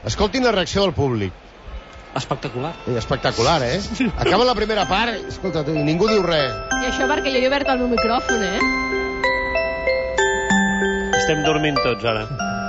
Escoltin la reacció del públic. Espectacular. Espectacular, Acaba la primera part, escolta, ningú diu res. I això perquè jo he obert el meu micròfon, Estem dormint tots, ara.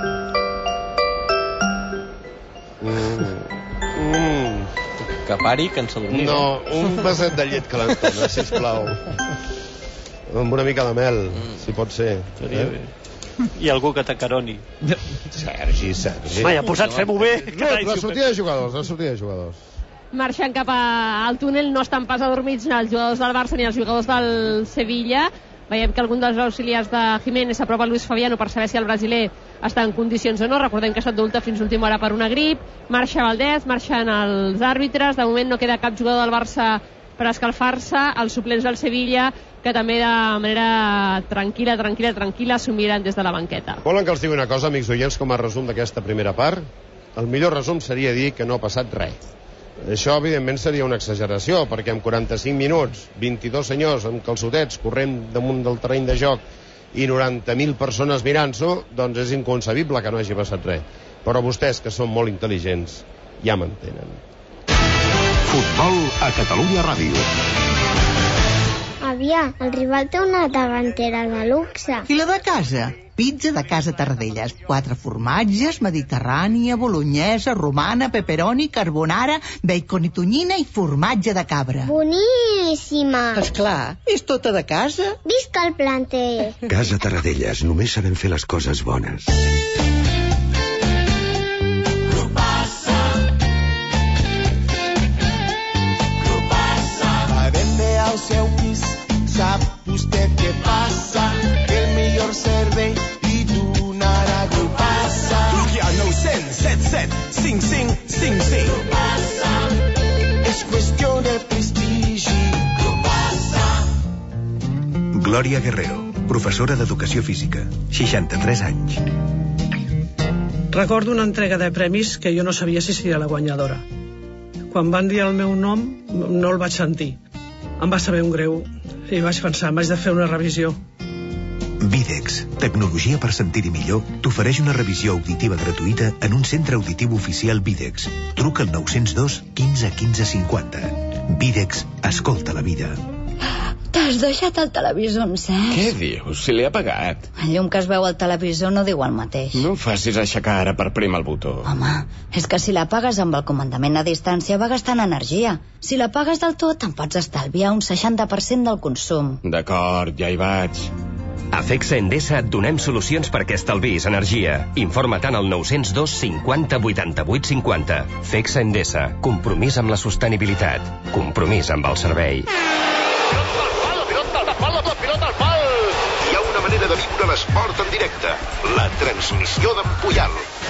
Que pari, que ens adormim. No, un vaset de llet calentona, sisplau. Amb una mica de mel, si pot ser. I algú que t'acaroni. Sergi. Vaja, posat, fem-ho bé. La sortida de jugadors. Marxant cap al túnel, no estan pas adormits els jugadors del Barça ni els jugadors del Sevilla. Veiem que algun dels auxiliars de Jiménez s'apropa a Luis Fabiano per saber si el brasiler està en condicions o no. Recordem que ha estat d'ulta fins l'última hora per una grip. Marxa Valdés, marxen els àrbitres. De moment no queda cap jugador del Barça per escalfar-se. Els suplents del Sevilla, que també de manera tranquil·la s'ho miren des de la banqueta. Volen que els digui una cosa, amics oients, com a resum d'aquesta primera part? El millor resum seria dir que no ha passat res. Això, evidentment, seria una exageració, perquè en 45 minuts, 22 senyors amb calçotets corrent damunt del terreny de joc i 90.000 persones mirant-s'ho, doncs és inconcebible que no hagi passat res. Però vostès, que són molt intel·ligents, ja m'entenen. Futbol a Catalunya Ràdio. Avià, el rival té una davantera de luxe. I la de casa? Pizza de Casa Tarradellas. 4 formatges, mediterrània, bolognesa, romana, pepperoni, carbonara, bacon i tonyina i formatge de cabra. Boníssima! Esclar, és tota de casa. Visca el planter! Casa Tarradellas, només sabem fer les coses bones. Va vendre el seu pis, sap vostè què passa? Que el millor servei li donarà Grupassa. Truqui al 900 77 55 55. Grupassa. És qüestió de prestigi. Grupassa. Glòria Guerrero, professora d'Educació Física, 63 anys. Recordo una entrega de premis que jo no sabia si seria la guanyadora. Quan van dir el meu nom, no el vaig sentir. Em va saber un greu i vaig pensar, m'haig de fer una revisió. Videx, tecnologia per sentir-hi millor, t'ofereix una revisió auditiva gratuïta en un centre auditiu oficial Videx. Truca al 902 15 15 50. Videx, escolta la vida. T'has deixat el televisor encès? Què dius? Si l'he apagat. El llum que es veu al televisor no diu el mateix. No em facis aixecar ara per premar el botó. Home, és que si l'apagues amb el comandament a distància va gastant energia. Si l'apagues del tot en pots estalviar un 60% del consum. D'acord, ja hi vaig. A FECSA Endesa et donem solucions perquè estalvis energia. Informa tant al 902 50 88 50. FECSA Endesa. Compromís amb la sostenibilitat. Compromís amb el servei. La pilota al pal! Hi ha una manera de viure l'esport en directe. La transmissió d'en Puyal.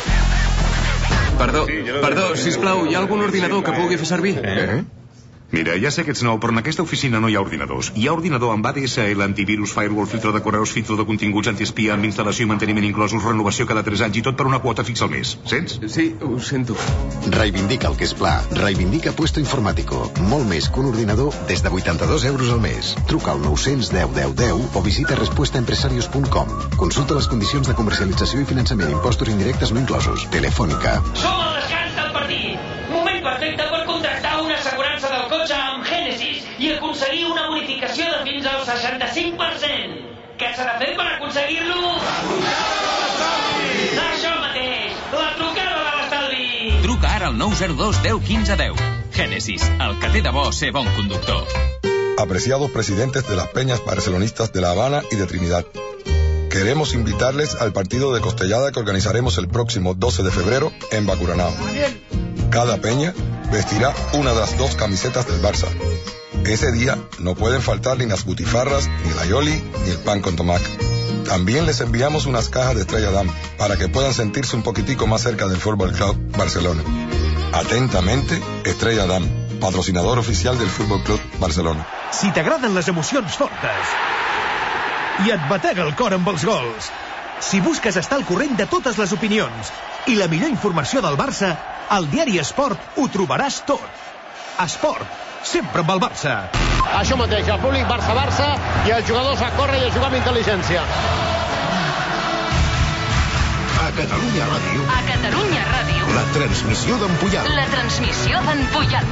Perdó, sisplau, hi ha algun ordinador que pugui fer servir? Mira, ja sé que ets nou, però en aquesta oficina no hi ha ordinadors. Hi ha ordinador amb ADSL, antivirus, firewall, filtre de correus, filtre de continguts, antiespia, amb instal·lació i manteniment inclosos, renovació cada 3 anys i tot per una quota fixa al mes. Sents? Sí, ho sento. Reivindica el que és pla. Reivindica Puesto Informático. Molt més que un ordinador des de 82 euros al mes. Truca al 910 10 10 o visita respuestaempresarios.com. Consulta les condicions de comercialització i finançament, impostos indirectes no inclosos. Telefònica. Som al descans del partit. Moment perfecte per contractar una assegurança del cotxe amb Genesis i aconseguir una bonificació de fins al 65%. Què s'ha de fer per aconseguir-lo? Això mateix, la trucada de l'estalvi. Truca ara al 902 10 15 10. Genesis, el que té de bo ser bon conductor. Apreciados presidentes de las peñas barcelonistas de La Habana y de Trinidad, queremos invitarles al partido de Costellada que organizaremos el próximo 12 de febrero en Bacuranao. Cada peña vestirá una de las 2 camisetas del Barça. Ese día no pueden faltar ni las butifarras, ni el aioli, ni el pan con tomac. También les enviamos unas cajas de Estrella Damm para que puedan sentirse un poquitico más cerca del Fútbol Club Barcelona. Atentamente, Estrella Damm, patrocinador oficial del Fútbol Club Barcelona. Si t'agraden les emocions fortes i et batega el cor amb els gols, si busques estar al corrent de totes les opinions i la millor informació del Barça, al diari Esport ho trobaràs tot. Esport, sempre amb el Barça. Això mateix, el públic Barça-Barça i els jugadors a córrer i a jugar amb intel·ligència. A Catalunya Ràdio, A Catalunya Ràdio, la transmissió d'en Puyal. la transmissió d'en Puyal.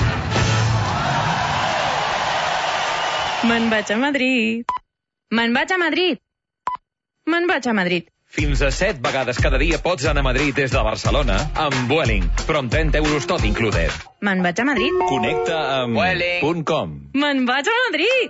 Me'n vaig a Madrid. Me'n vaig a Madrid. Me'n vaig a Madrid. Fins a 7 vegades cada dia pots anar a Madrid des de Barcelona amb Vueling, però amb 30 euros tot included. Me'n vaig a Madrid. Connecta amb Vueling.com. Me'n vaig a Madrid.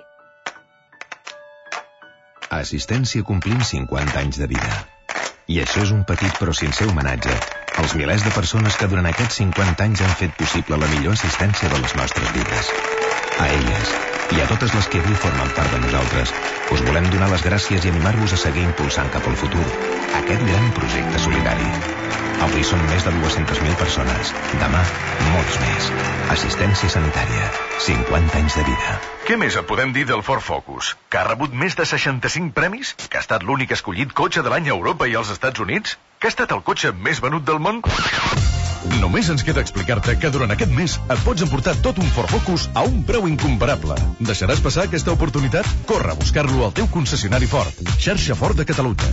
A Assistència complim 50 anys de vida. I això és un petit però sincer homenatge als milers de persones que durant aquests 50 anys han fet possible la millor assistència de les nostres vides. A elles, i a totes les que avui formen part de nosaltres, us volem donar les gràcies i animar-vos a seguir impulsant cap al futur aquest gran projecte solidari. Avui són més de 200.000 persones. Demà, molts més. Assistència sanitària. 50 anys de vida. Què més et podem dir del Ford Focus? Que ha rebut més de 65 premis? Que ha estat l'únic escollit cotxe de l'any a Europa i als Estats Units? Que ha estat el cotxe més venut del món? Només ens queda explicar-te que durant aquest mes et pots emportar tot un Ford Focus a un preu incomparable. Deixaràs passar aquesta oportunitat? Corre a buscar-lo al teu concessionari Ford. Xarxa Ford de Catalunya.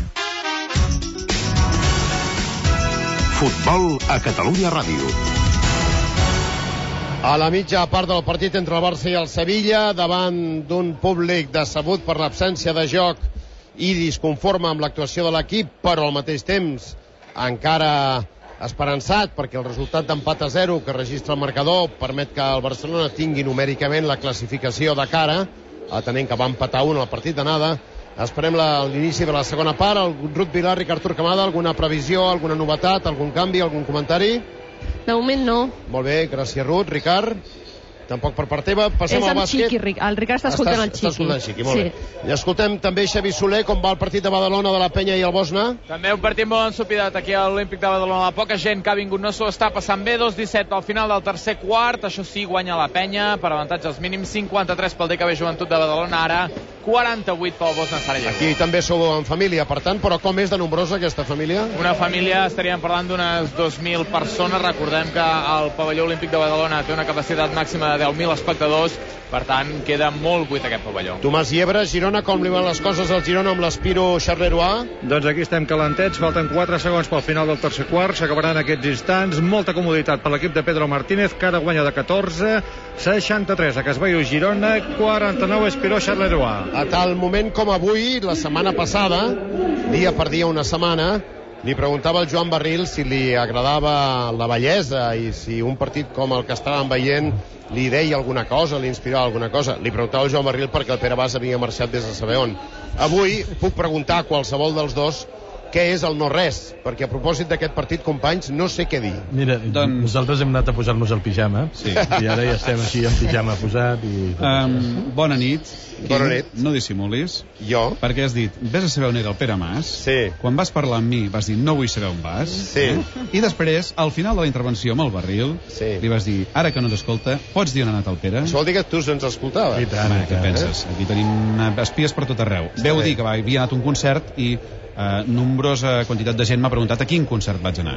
Futbol a Catalunya Ràdio. A la mitja part del partit entre el Barça i el Sevilla, davant d'un públic decebut per l'absència de joc i disconforme amb l'actuació de l'equip, però al mateix temps encara esperançat perquè el resultat d'empat a 0 que registra el marcador permet que el Barcelona tingui numèricament la classificació de cara, atenent que va empatar 1 al partit d'anada. Esperem l'inici de la segona part. El Ruth Vilar, Ricard Torquemada, alguna previsió, alguna novetat, algun canvi, algun comentari? De moment no. Molt bé, gràcies Ruth. Ricard? Tampoc per part teva. Passem És al amb bàsquet. Xiqui, el Ricard està escoltant el Xiqui. Està escoltant Xiqui, molt bé. I escoltem també Xavi Soler, com va el partit de Badalona de la Penya i el Bosna. També un partit molt ensopidat aquí a l'Olímpic de Badalona. La poca gent que ha vingut no s'ho està passant bé. 2-17 al final del tercer quart. Això sí, guanya la Penya per avantatges mínims. 53 pel DKB Joventut de Badalona. Ara 48 pel Bosna Sarajevo. Aquí també sou en família, per tant, però com és de nombrosa aquesta família? Una família, estaríem parlant d'unes 2.000 persones. Recordem que el pavelló Olímpic de Badalona té una capacitat màxima de 10.000 espectadors, per tant, queda molt buit aquest pavelló. Tomàs Llebre, Girona, com li van les coses al Girona amb l'Espiro Charleroi? Doncs aquí estem calentets, falten 4 segons pel final del tercer quart, s'acabaran aquests instants, molta comoditat per l'equip de Pedro Martínez, que ara guanya de 14, 63 a Casbaio Girona, 49 Espiro Charleroi. A tal moment com avui, la setmana passada, dia per dia una setmana, li preguntava al Joan Barril si li agradava la bellesa i si un partit com el que estàvem veient li deia alguna cosa, li inspirava alguna cosa. Li preguntava al Joan Barril perquè el Pere Bas havia marxat des de saber on. Avui puc preguntar a qualsevol dels dos què és el no-res, perquè a propòsit d'aquest partit, companys, no sé què dir. Mira, nosaltres hem anat a posar-nos el pijama, i ara ja estem així amb pijama posat. Bona nit. Bona nit. No dissimulis. Jo? Perquè has dit, vés a saber on era el Pere Mas. Sí. Quan vas parlar amb mi vas dir, no vull saber on vas. Sí. I després, al final de la intervenció amb el Barril, li vas dir, ara que no t'escolta, pots dir on ha anat el Pere? Això vol dir que tu ens escoltaves. I tant, què penses? Aquí tenim espies per tot arreu. Veu dir que havia anat a un concert i nombrosa quantitat de gent m'ha preguntat a quin concert vaig anar.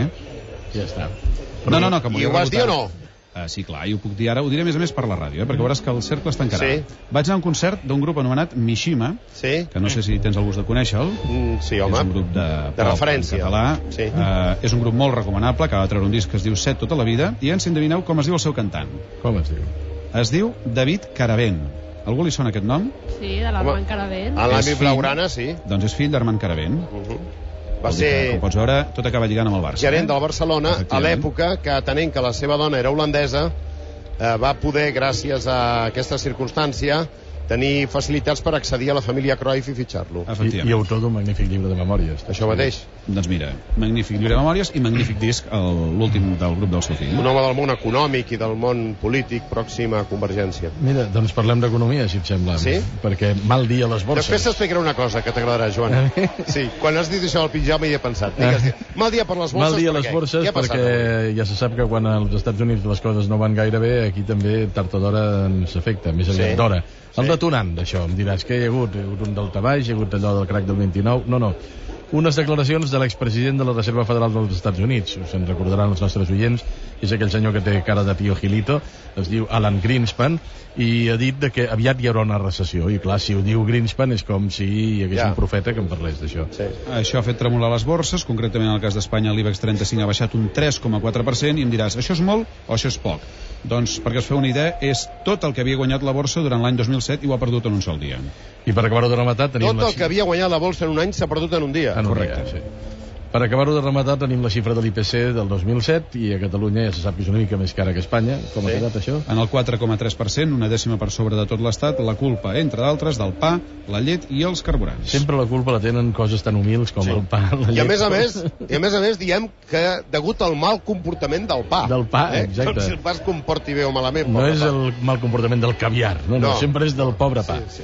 Ja està. No, que I ho vas dir o no? Sí, clar, i ho puc dir ara, ho diré a més per la ràdio, perquè veuràs que el cercle es tancarà. Sí. Vaig anar a un concert d'un grup anomenat Mishima, que no sé si tens el gust de conèixer-lo. Sí, home. És un grup de referència. Català. Sí. És un grup molt recomanable, que va treure un disc que es diu Set tota la vida, i si endevineu com es diu el seu cantant. Com es diu? Es diu David Caravent. Algú li sona aquest nom? Sí, de l'Armand Caravent. A l'àmbit blaugrana, sí. Doncs és fill d'Armand Caravent. Va ser, com pots veure, tot acaba lligant amb el Barça. Gerent del Barcelona a l'època que, atenent que la seva dona era holandesa, va poder, gràcies a aquesta circumstància, tenir facilitats per accedir a la família Cruyff i fitxar-lo. I autor d'un magnífic llibre de memòries. Això mateix. Doncs mira, magnífic llibre de memòries i magnífic disc, l'últim del grup del seu fill. Un home del món econòmic i del món polític pròxim a Convergència. Mira, doncs parlem d'economia, si et sembla. Sí? Perquè mal dia a les borses. Després t'explicaré una cosa que t'agradarà, Joan. Sí, quan has dit això del pijama hi he pensat. Mal dia per les borses. Mal dia a les borses perquè ja se sap que quan als Estats Units les coses no van gaire bé, aquí també tard o d'hora ens afecta, més aviat d'hora. El detonant d'això, em diràs que hi ha hagut un daltabaix, hi ha hagut allò del crac del 29, no. Unes declaracions de l'expresident de la Reserva Federal dels Estats Units. Us en recordaran els nostres oients. És aquell senyor que té cara de tio Gilito. Es diu Alan Greenspan i ha dit que aviat hi haurà una recessió. I clar, si ho diu Greenspan és com si hi hagués un profeta que en parlés d'això. Sí. Això ha fet tremolar les borses. Concretament en el cas d'Espanya l'IBEX 35 ha baixat un 3,4% i em diràs, això és molt o això és poc? Doncs, perquè us feu una idea, és tot el que havia guanyat la borsa durant l'any 2007 i ho ha perdut en un sol dia. I per acabar-ho de rematar tenim... Tot el que havia guanyat la bolsa en un any s'ha perdut en un dia. Correcte, sí. Per acabar-ho de rematar tenim la xifra de l'IPC del 2007 i a Catalunya ja se sap que és una mica més cara que a Espanya. Com ha quedat això? En el 4,3%, una dècima per sobre de tot l'estat, la culpa, entre d'altres, del pa, la llet i els carburants. Sempre la culpa la tenen coses tan humils com el pa, la llet... I a més a més diem que degut al mal comportament del pa. Del pa, exacte. No si el pa es comporti bé o malament. No és el mal comportament del caviar, no, sempre és del pobre pa. Sí.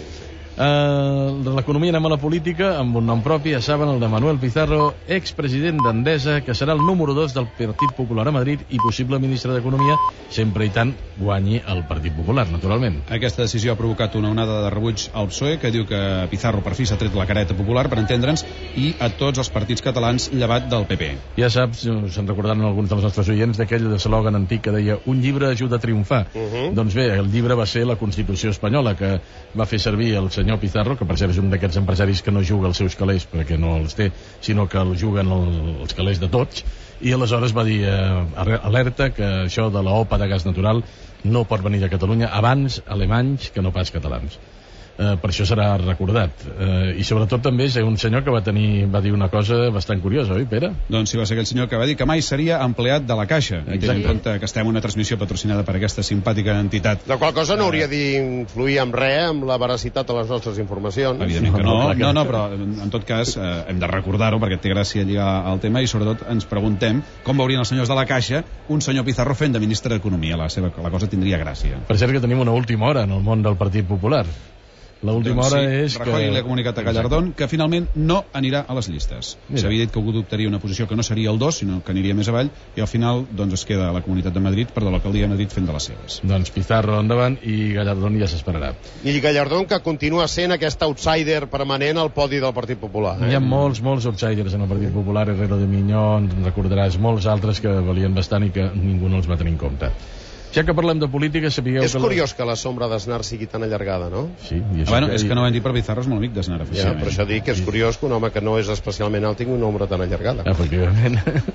L'economia, anem a la política amb un nom propi, ja saben, el de Manuel Pizarro, expresident d'Endesa, que serà el número 2 del Partit Popular a Madrid i possible ministre d'Economia, sempre i tant guanyi el Partit Popular, naturalment. Aquesta decisió ha provocat una onada de rebuig al PSOE, que diu que Pizarro per fi s'ha tret la careta popular, per entendre'ns, i a tots els partits catalans llevat del PP. Ja saps, se'n recordaran alguns dels nostres oients d'aquell eslògan antic que deia un llibre ajuda a triomfar. Doncs bé, el llibre va ser la Constitució espanyola, que va fer servir el senyor Pizarro, que per cert és un d'aquests empresaris que no juga els seus calés perquè no els té, sinó que el juguen els calés de tots, i aleshores va dir alerta que això de l'OPA de gas natural no pot venir de Catalunya abans alemanys que no pas catalans. Per això serà recordat. I sobretot també és un senyor que va dir una cosa bastant curiosa, oi, Pere? Doncs sí, va ser aquell senyor que va dir que mai seria empleat de la Caixa. I tenint en compte que estem en una transmissió patrocinada per aquesta simpàtica entitat. La qual cosa no hauria d'influir en res amb la veracitat de les nostres informacions. Evidentment que no. No, però en tot cas hem de recordar-ho perquè té gràcia lligar al tema i sobretot ens preguntem com veurien els senyors de la Caixa un senyor Pizarro fent de ministre d'Economia. La cosa tindria gràcia. Per cert que tenim una última hora en el món del Partit Popular. L'última hora és que... Rajoy li ha comunicat a Gallardón que finalment no anirà a les llistes. S'havia dit que adoptaria una posició que no seria el 2, sinó que aniria més avall, i al final doncs, es queda a la Comunitat de Madrid, per de l'alcaldia de Madrid fent de les seves. Doncs Pizarro endavant i Gallardón ja s'esperarà. I Gallardón que continua sent aquest outsider permanent al podi del Partit Popular. Hi ha molts outsiders en el Partit Popular, Herrero de Miñón, recordaràs molts altres que valien bastant i que ningú no els va tenir en compte. Ja que parlem de política, sapigueu és curiós que la sombra d'Aznar sigui tan allargada, no? Sí. És que no ho hem dit, però Pizarro és molt amic d'Aznar. Ja, per això dic que és curiós que un home que no és especialment alt tingui una ombra tan allargada. Efectivament.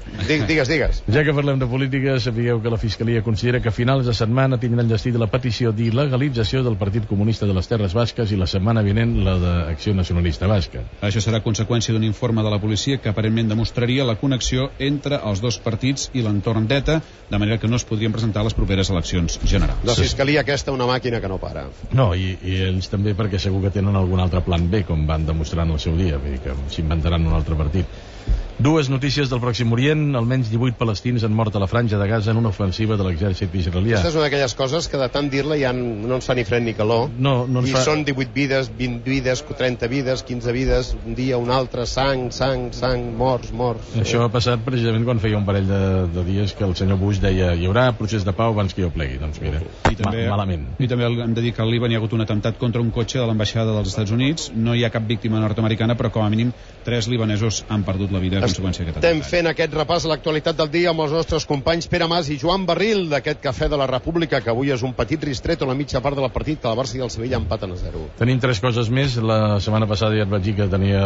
Digues. Ja que parlem de política, sapigueu que la Fiscalia considera que a finals de setmana tindran enllestida la petició d'il·legalització del Partit Comunista de les Terres Basques i la setmana vinent la d'Acció Nacionalista Basca. Això serà conseqüència d'un informe de la policia que aparentment demostraria la connexió entre els dos partits i l'entorn d'ETA, de manera que no es podrien presentar a les properes eleccions generals. La Fiscalia aquesta una màquina que no para. No, i ells també perquè segur que tenen algun altre plan B, com van demostrar en el seu dia, vull dir que s'inventaran un altre partit. Dues notícies del Pròxim Orient. Almenys 18 palestins han mort a la Franja de Gaza en una ofensiva de l'exèrcit israelià. Aquesta és una d'aquelles coses que de tant dir-la ja no ens fa ni fred ni calor. I són 18 vides, 20 vides, 30 vides, 15 vides, un dia, un altre, sang, morts. Això ha passat precisament quan feia un parell de dies que el senyor Bush deia hi haurà procés de pau abans que jo plegui. Doncs mira, malament. I també hem de dir que al Líban hi ha hagut un atemptat contra un cotxe de l'ambaixada dels Estats Units. No hi ha cap víctima nord-americana, però com a mínim 3 libanesos han perdut la vida. Estem fent aquest repàs a l'actualitat del dia amb els nostres companys Pere Mas i Joan Barril d'aquest Cafè de la República, que avui és un petit ristret a la mitja part del partit que el Barça i el Sevilla empaten a 0. Tenim 3 coses més. La setmana passada ja et vaig dir que tenia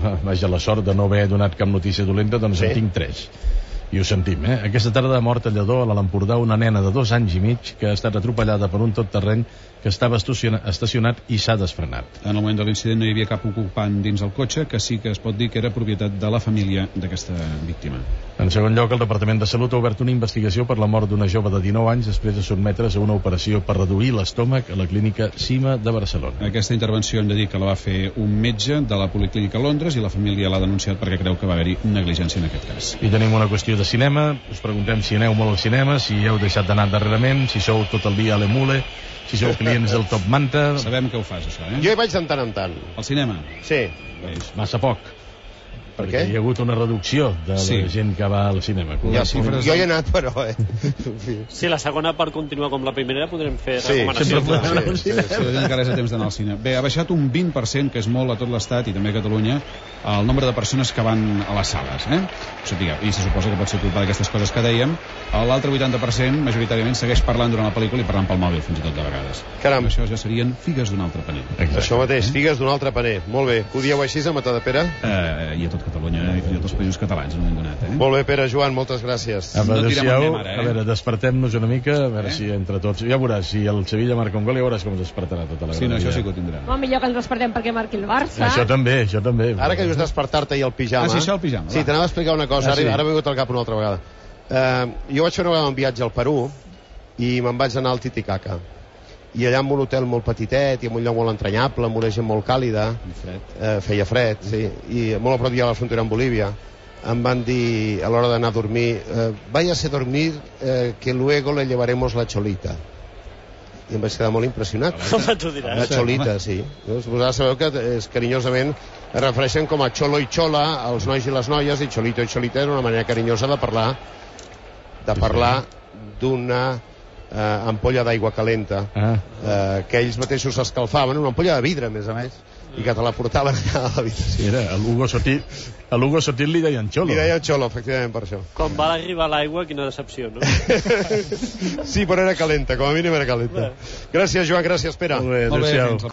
la sort de no haver donat cap notícia dolenta, doncs en tinc 3. I ho sentim, Aquesta tarda ha mort a Lledó, a l'Empordà, una nena de 2 anys i mig que ha estat atropellada per un tot-terreny que estava estacionat i s'ha desfrenat. En el moment de l'incident no hi havia cap ocupant dins el cotxe, que sí que es pot dir que era propietat de la família d'aquesta víctima. En segon lloc, el Departament de Salut ha obert una investigació per la mort d'una jove de 19 anys després de sotmetre's a una operació per reduir l'estómac a la clínica Cima de Barcelona. Aquesta intervenció hem de dir que la va fer un metge de la Policlínica Londres i la família l'ha denunciat perquè creu que va haver-hi negligència en aquest cas. I tenim una qüestió de cinema. Us preguntem si aneu molt al cinema, si heu deixat d'anar darrerament, si sou tot el dia a l'Emule, si sou clients del Top Manta. Sabem que ho fas, això, Jo hi vaig de tant en tant. Al cinema? Sí. Massa poc. perquè hi ha hagut una reducció de la gent que va al cinema. Jo hi he anat, però... Sí, la segona part continua com la primera, podrem fer recomanacions. Sí, encara és a temps d'anar al cine. Bé, ha baixat un 20%, que és molt a tot l'estat i també a Catalunya, el nombre de persones que van a les sales. I se suposa que pot ser culpa d'aquestes coses que dèiem. L'altre 80%, majoritàriament, segueix parlant durant la pel·lícula i parlant pel mòbil, fins i tot de vegades. Caram. Això ja serien figues d'un altre paner. Això mateix, figues d'un altre paner. Molt bé. Ho dieu així a Matadepera? I a tot Catalunya, i a tots els països catalans, no hem donat. Molt bé, Pere, Joan, moltes gràcies. A veure, despertem-nos una mica, a veure si entre tots... Ja veuràs, si el Sevilla marca un gol, ja veuràs com es despertarà tota la Sí, no, això sí que ho tindrà. No, millor que ens despertem perquè marqui el Barça. Això també. Ara que dius despertar-te i el pijama... Sí, això el pijama. Sí, t'anava a explicar una cosa, ara m'he vingut al cap una altra vegada. Jo vaig fer una vegada un viatge al Perú i me'n vaig anar al Titicaca. I allà en un hotel molt petitet i en un lloc molt entranyable, amb una gent molt càlida. Feia fred, sí. I molt a prop de la frontera amb Bolívia. Em van dir, a l'hora d'anar a dormir, váyase a dormir, que luego le llevaremos la cholita. I em vaig quedar molt impressionat. La cholita, sí. Vosaltres sabeu que carinyosament es refereixen com a xolo i xola als nois i les noies, i xolito i xolita és una manera carinyosa de parlar d'una ampolla d'aigua calenta que ells mateixos s'escalfaven, una ampolla de vidre, a més, i que te la portaven allà a l'habitació. Sí, era, a l'Hugo Sotil li deien xolo. Li deien xolo, efectivament, per això. Quan va arribar l'aigua, quina decepció, no? Sí, però era calenta, com a mínim era calenta. Gràcies, Joan, gràcies, Pere. Molt bé, adéu-siau.